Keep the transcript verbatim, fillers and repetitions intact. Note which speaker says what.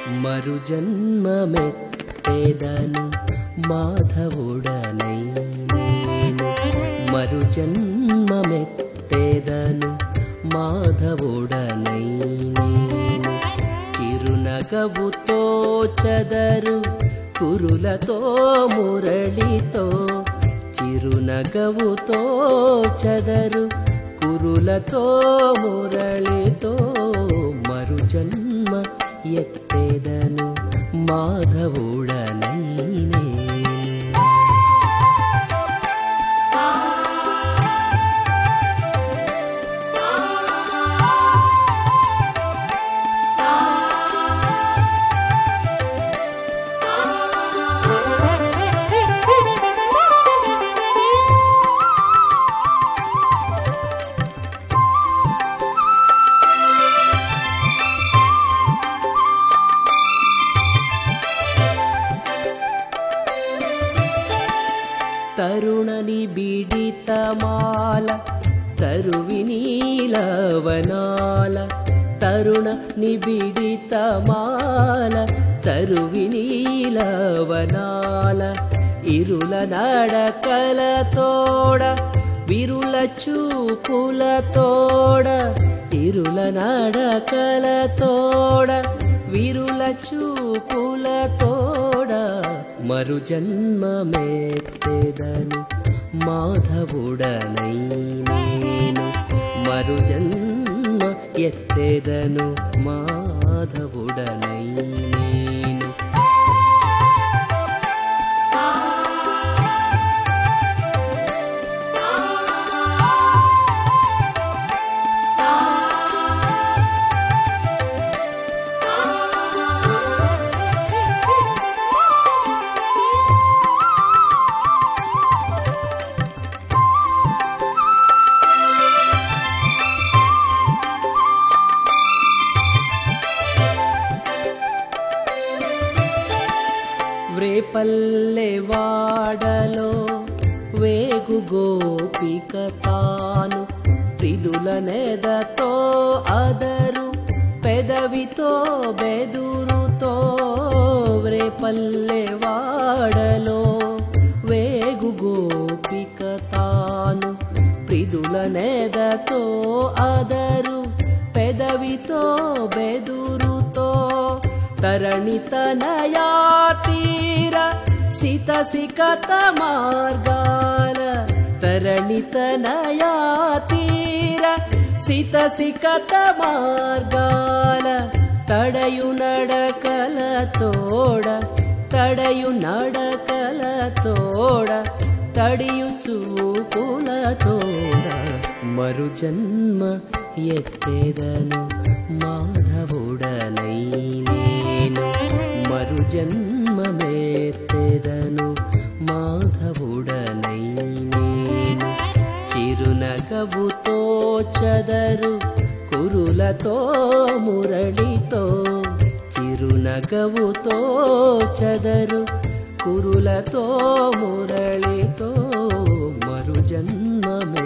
Speaker 1: మరు జన్మమెత్తెదను మాధవుడనై నేను మరు జన్మమెత్తెదను మాధవుడనై నేను చిరునగవుతో చదరు కురులతో మురళితో చిరునగవుతో చదరు కురులతో మురళితో మరు జన్మ ఎత్తెదను మాధవుడనై నేను తరుణ నిబిడితమాల తరువినీలవనాల తరుణ నిబిడితమాల తరువినీలవనాల ఇరుల నడకల తోడ విరుల చూపుల తోడ ఇరుల నడకల తోడ విరుల చూపుల తోడ మరు జన్మమెత్తెదను మాధవుడనై నేను మరు జన్మ ఎత్తెదను మాధవుడనై నేను వ్రేపల్లె వాడలో వేగు గోపిక తాను ప్రిదుల నెదతో అదరు పెదవితో బెదురుతో వ్రేపల్లె వాడలో వేగు గోపిక తాను ప్రిదుల నెదతో అదరు పెదవితో బెదురుతో తరణితనయా తీర సిత సికత మార్గాల తరణితనయా తీర సిత సికత మార్గాల తడయు నడకల తోడ తడయు నడకల తోడ తడియు చూపుల తోడ మరు జన్మ ఎత్తెదను మాధవుడనై నేను మరు జన్మమెత్తెదను మాధవుడనై నేను చిరునగవుతో చదరు కురులతో మురళితో చిరునగవుతో చదరు కురులతో మురళితో మరు జన్మమే